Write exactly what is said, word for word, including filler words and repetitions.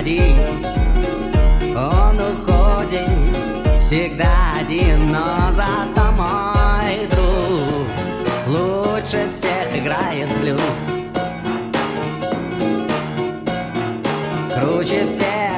один. Он уходит всегда один, но зато мой друг лучше всех играет блюз. Круче всех